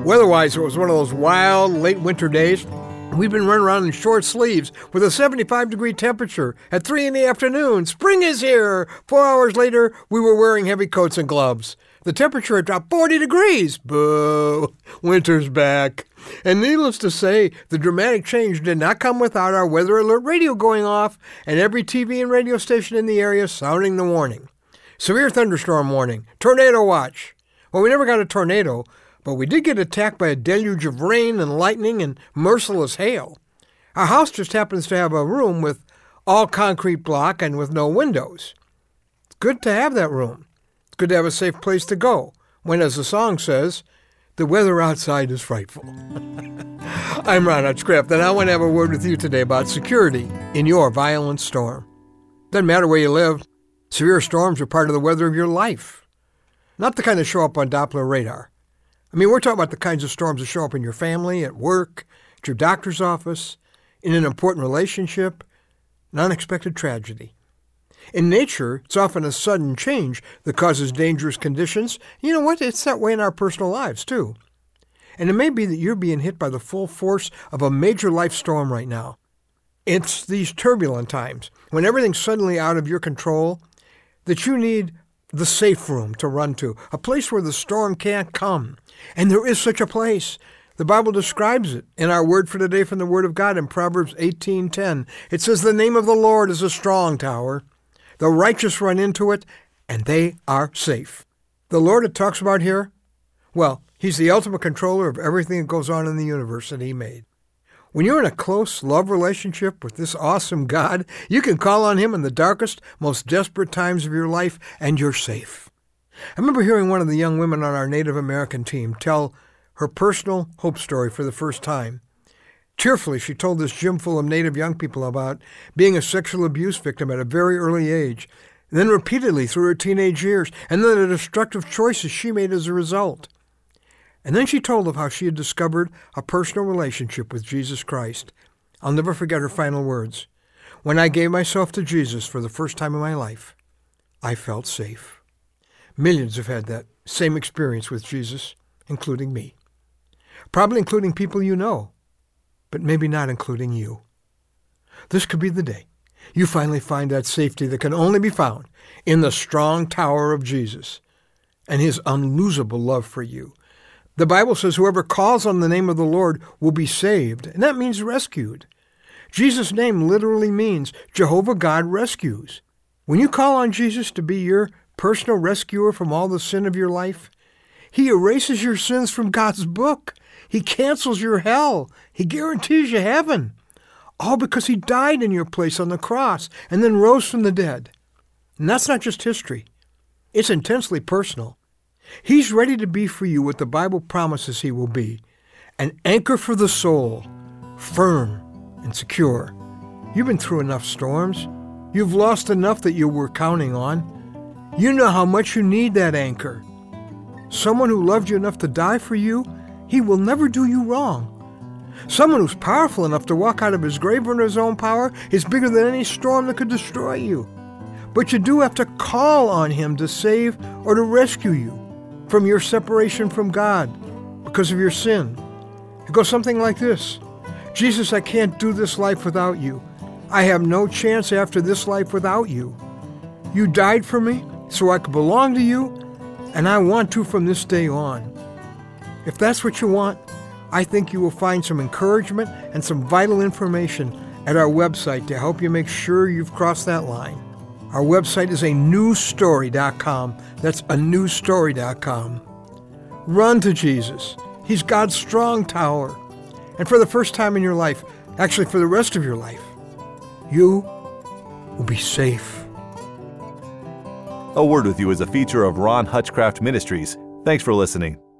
Weather-wise, it was one of those wild late winter days. We've been running around in short sleeves with a 75-degree temperature at 3 in the afternoon. Spring is here! 4 hours later, we were wearing heavy coats and gloves. The temperature had dropped 40 degrees. Boo! Winter's back. And needless to say, the dramatic change did not come without our weather alert radio going off and every TV and radio station in the area sounding the warning. Severe thunderstorm warning. Tornado watch. Well, we never got a tornado, but we did get attacked by a deluge of rain and lightning and merciless hail. Our house just happens to have a room with all concrete block and with no windows. It's good to have that room. It's good to have a safe place to go when, as the song says, the weather outside is frightful. I'm Ron Hutchcraft, and I want to have a word with you today about security in your violent storm. Doesn't matter where you live, severe storms are part of the weather of your life. Not the kind that show up on Doppler radar. I mean, we're talking about the kinds of storms that show up in your family, at work, at your doctor's office, in an important relationship, an unexpected tragedy. In nature, it's often a sudden change that causes dangerous conditions. You know what? It's that way in our personal lives, too. And it may be that you're being hit by the full force of a major life storm right now. It's these turbulent times, when everything's suddenly out of your control, that you need the safe room to run to, a place where the storm can't come. And there is such a place. The Bible describes it in our word for today from the Word of God in Proverbs 18:10. It says, "The name of the Lord is a strong tower. The righteous run into it, and they are safe." The Lord it talks about here, well, He's the ultimate controller of everything that goes on in the universe that He made. When you're in a close love relationship with this awesome God, you can call on Him in the darkest, most desperate times of your life, and you're safe. I remember hearing one of the young women on our Native American team tell her personal hope story for the first time. Tearfully, she told this gym full of Native young people about being a sexual abuse victim at a very early age, and then repeatedly through her teenage years, and then the destructive choices she made as a result. And then she told of how she had discovered a personal relationship with Jesus Christ. I'll never forget her final words. "When I gave myself to Jesus for the first time in my life, I felt safe." Millions have had that same experience with Jesus, including me. Probably including people you know, but maybe not including you. This could be the day you finally find that safety that can only be found in the strong tower of Jesus and His unlosable love for you. The Bible says whoever calls on the name of the Lord will be saved, and that means rescued. Jesus' name literally means Jehovah God rescues. When you call on Jesus to be your personal rescuer from all the sin of your life, He erases your sins from God's book. He cancels your hell. He guarantees you heaven. All because He died in your place on the cross and then rose from the dead. And that's not just history. It's intensely personal. He's ready to be for you what the Bible promises He will be, an anchor for the soul, firm and secure. You've been through enough storms. You've lost enough that you were counting on. You know how much you need that anchor. Someone who loved you enough to die for you, He will never do you wrong. Someone who's powerful enough to walk out of His grave under His own power is bigger than any storm that could destroy you. But you do have to call on Him to save or to rescue you from your separation from God because of your sin. It goes something like this. Jesus, I can't do this life without you. I have no chance after this life without you. You died for me so I could belong to you, and I want to from this day on. If that's what you want, I think you will find some encouragement and some vital information at our website to help you make sure you've crossed that line. Our website is anewstory.com. That's anewstory.com. Run to Jesus. He's God's strong tower. And for the first time in your life, actually for the rest of your life, you will be safe. A Word with You is a feature of Ron Hutchcraft Ministries. Thanks for listening.